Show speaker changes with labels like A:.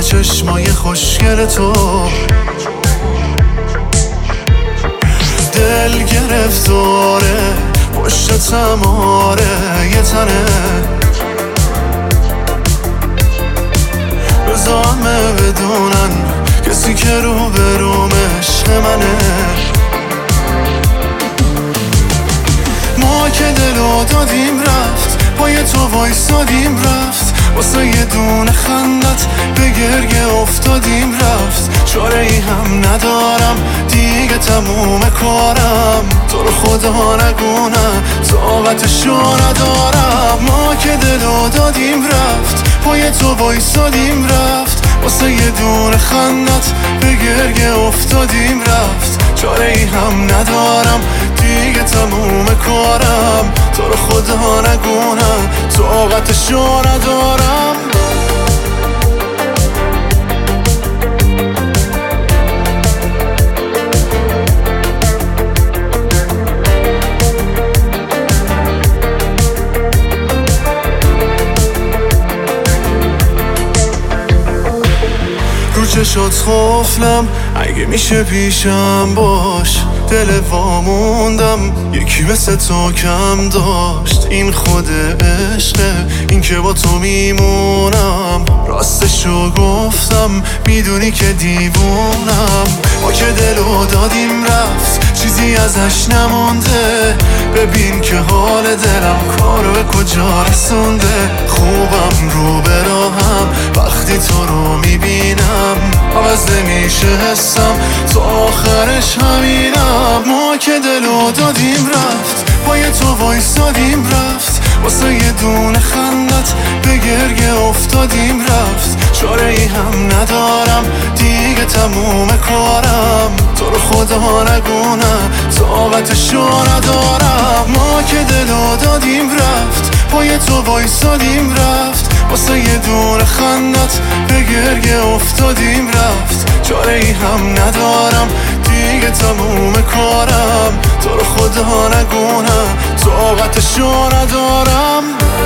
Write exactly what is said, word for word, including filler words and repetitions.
A: چشمای خوشگل تو. دل گرفتاره پشت تماره یه تنه، بذار همه بدونن کسی که رو به روم عشق منه. ما که دلو دادیم رفت، پای تو وایسادیم رفت، واسه یه دونه خندت به گریه افتادیم رفت. چاره ای هم ندارم دیگه تموم کارم، تو رو خدا نگونم طاقتشو ندارم. ما که دلو دادیم رفت، پای تو وایسادیم رفت، واسه یه دونه خندت به گریه افتادیم رفت. چاره ای هم ندارم دیگه تموم کارم، تو رو خدا نگونم طاقتشو ندارم. رو چشات خفلم، اگه میشه پیشم باش. دل واموندم یکی مثل تو کم داشت. این خود عشقه، این که با تو میمونم. راستشو گفتم میدونی که دیوونم. ما که دلو دادیم رفت، چیزی ازش نمونده. ببین که حال دلم کارو به کجا رسونده. خوبم رو به راهم وقتی تو رو میبینم، عوض نمیشه حسم تو آخرش همینم. ما که دلو دادیم رفت، پای تو وایسادیم رفت، واسه یه دونه خندت به گریه افتادیم رفت. چاره ای هم ندارم دیگه تموم کارم، تو رو خدا نگونم طاقتشو ندارم. ما که دلو دادیم رفت، پای تو وایسادیم رفت، واسه یه دونه خندت به گریه افتادیم رفت. چاره ای هم ندارم دیگه تموم کارم، تو رو خدا نگونم طاقتشو ندارم.